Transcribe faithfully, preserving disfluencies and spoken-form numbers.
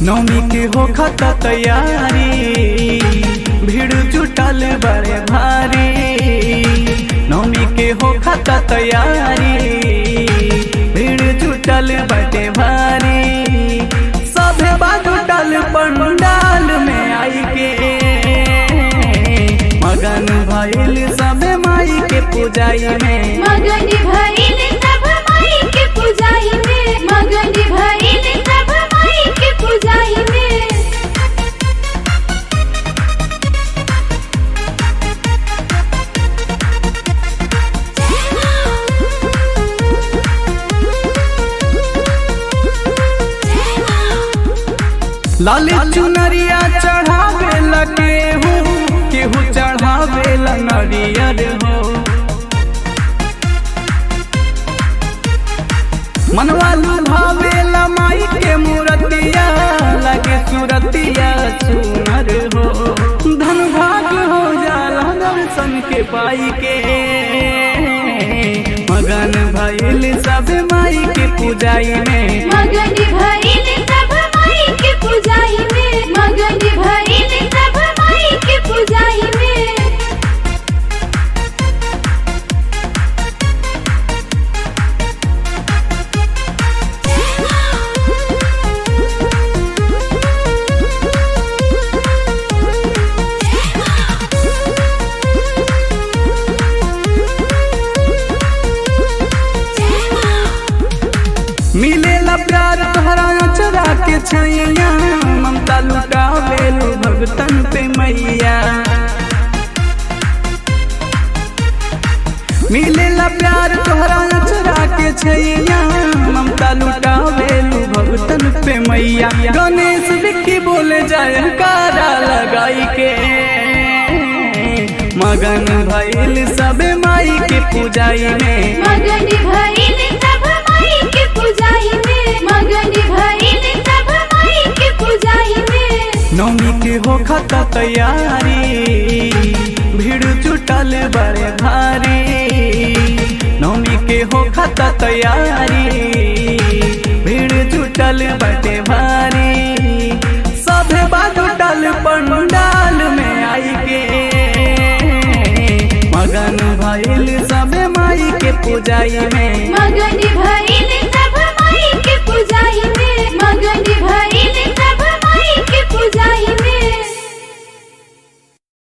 नौमी के होखत तैयारी, भीड़ जुटल बड़े भारी। नौमी के होखत तैयारी, भीड़ जुटल बड़े भारी। सभे जुटल पंडाल में आई के, मगन भइल सभे माई के पूजाई में। मगन भइल सब माई के पूजाई में, मगन भइल सब माई के पूजाई में। लाल चुनरिया चढ़ावे लगे हो, केहू चढ़ावे ला नरियर हो। मनवा लुभावे ला माई के मूर्तिया, लगे सूरतिया सुनर हो। धन भाग हो जाला दर्शन के पाई के, मगन भइल सब माई के पूजाई में। मगन भइल सब माई के पूजाई में, मगन भइल सब माई के पूजाई में। मिलेला प्यार तोहरा अचरा के छैया, ममता लुटावेलू भगतन पे मैया। मिलेला प्यार तोहरा अचरा के छैया, ममता लुटावेलू भगतन पे मैया। गणेश विक्की बोले जयकारा लगाई के, मगन भइल सबे माई के पूजाई में। मगन भइल सब माई के पूजाई में, मगन भइल सब माई के पूजाई में। नौमी के होखत तैयारी, भीड़ जुटल बड़े भारी। नौमी के होखत तैयारी, भीड़ जुटल बड़े भारी। सभे जुटल पंडाल में आई के, मगन भइल सबे माई के पूजाई में। मगन भइल